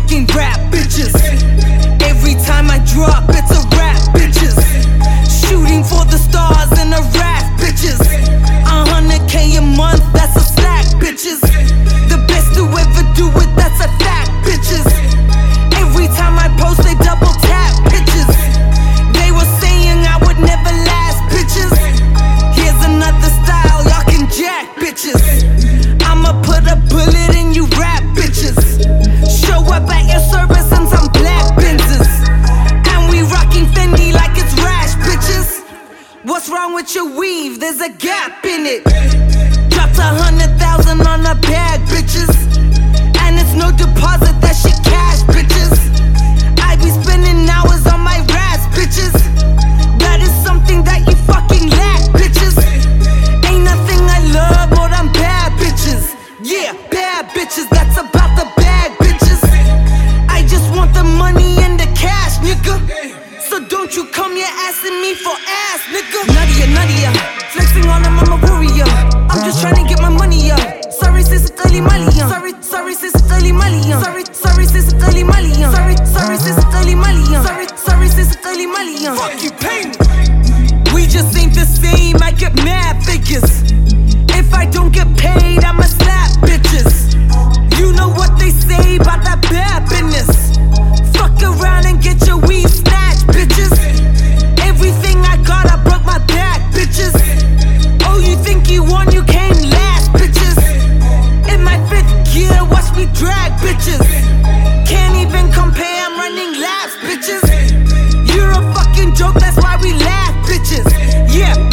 fucking rap bitches. Every time I drop, it's a rap bitches. Shooting for the stars in a raft bitches. 100K a month, that's a slack bitches. The best to ever do it, that's a fact bitches. Every time I post, they double tap bitches. They were saying I would never last bitches. Here's another style, y'all can jack bitches. I'ma put a bullet in you rap bitches. Show up at your service in some black Benzes. And we rocking Fendi like it's rash bitches. What's wrong with your weave? There's a gap in it. Dropped 100,000 on a bag bitches. And it's no deposit, that shit cash bitches. I be spending hours on my raps bitches. That is something that you fucking lack bitches. Ain't nothing I love more than bad bitches. Yeah, bad bitches, that's about the bag bitches. I just want the money and the cash, nigga. So don't you come here asking me for ass, nigga. Nadia, flexing on them, I'm a warrior. I'm just trying to get my money up. Sorry, sis, early Malian. Sorry, sis, early Malian. Sorry, sis, early Malian. Sorry, sis, early Malian. Sorry, sis, early Malian. Fuck you, pain. We just ain't the same. I get mad figures. If I don't get paid, I'ma slap bitches. You know what they say about that bad business. Fuck around and get your weed snatched, bitches. Everything I got, I broke my back, bitches. Oh, you think you won, you came last, bitches. In my 5th gear, watch me drag, bitches. Can't even compare, I'm running laps, bitches. You're a fucking joke, that's why we laugh, bitches. Yeah.